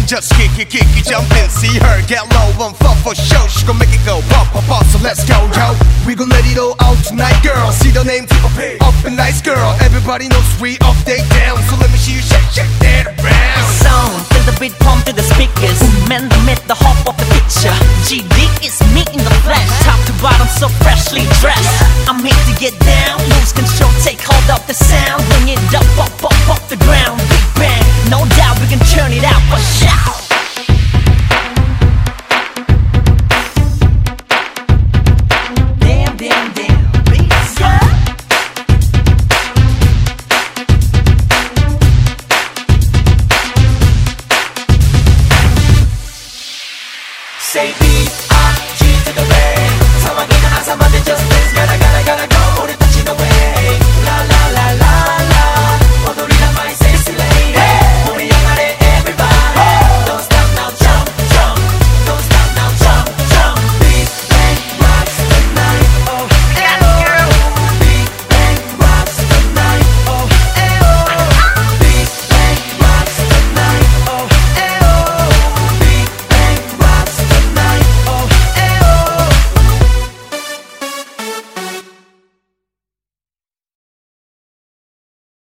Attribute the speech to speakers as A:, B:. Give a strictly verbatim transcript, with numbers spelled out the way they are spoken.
A: and just kick it, kick it, jump in. See her get low on fuck for show. She gon' make it go pop, pop, pop. So let's go, yo. We gon' let it all out tonight, girl. See the name, up and nice, girl. Everybody knows we up, they down. So let me see you shake, shake that around.
B: Sound, feel the beat pump through the speakers. Man, the myth, the hop of the picture. G D is me in the flesh. Top to bottom, so freshly dressed. I'm here to get down, lose control, take hold of the sound.